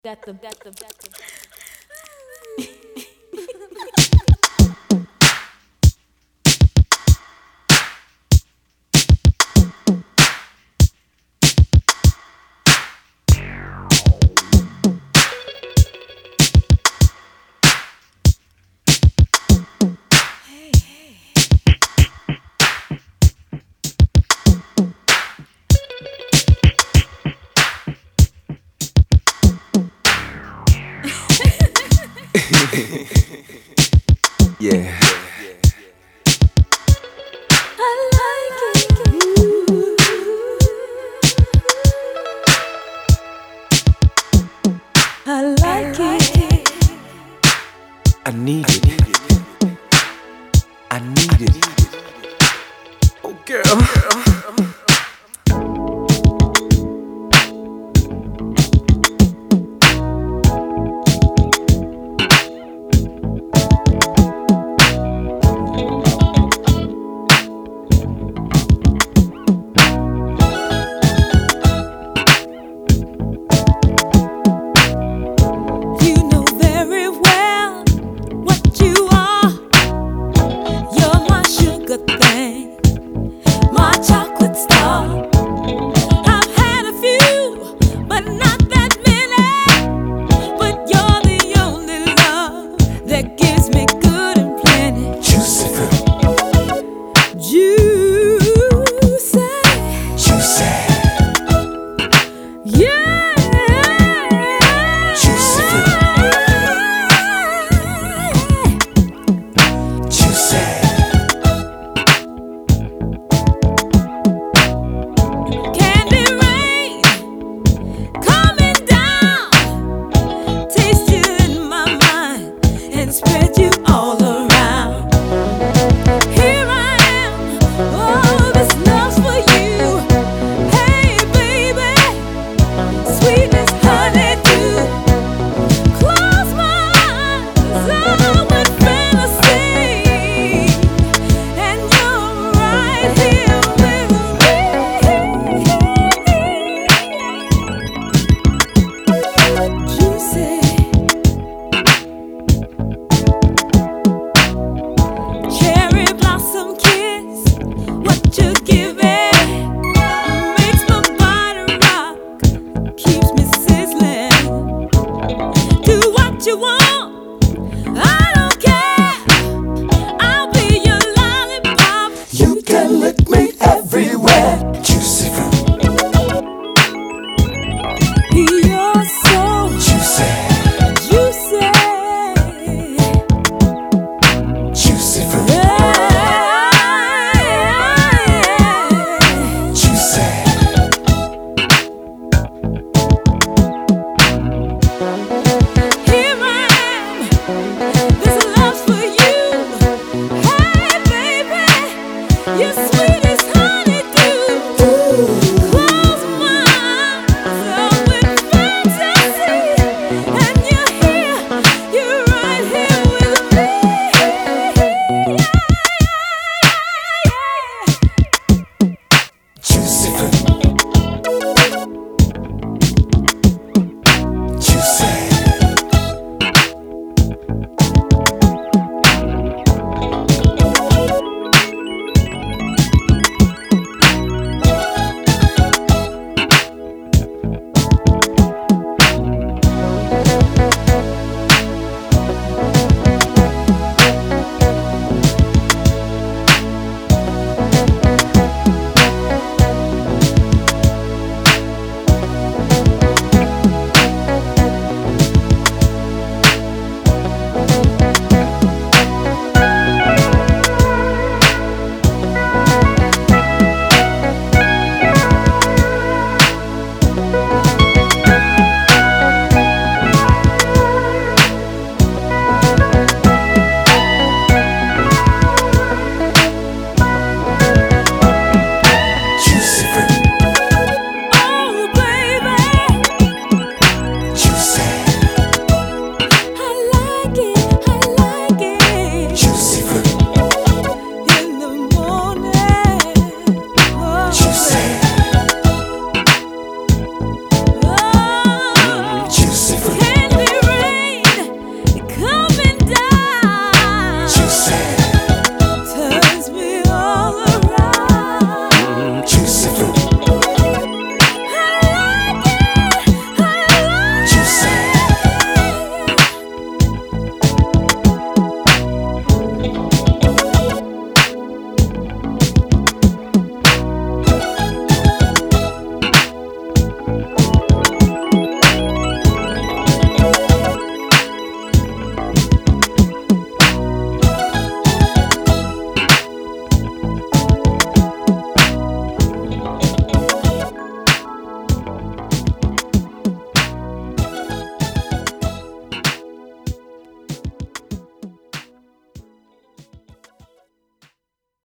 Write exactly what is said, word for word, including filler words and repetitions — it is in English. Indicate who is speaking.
Speaker 1: That the that the that the
Speaker 2: Yeah.
Speaker 1: I like it. I like it.
Speaker 2: I need it. I need it. Oh, girl.
Speaker 1: Spread you all around. Here I am, oh, this love's for you. Hey, baby, sweetness, honeydew. Close my eyes, I'm with fantasy, and you're right here with me. Juicy. You want, I don't care. I'll be your lollipop.
Speaker 2: You can lick me everywhere. Juicy fruit.
Speaker 1: You're so
Speaker 2: juicy.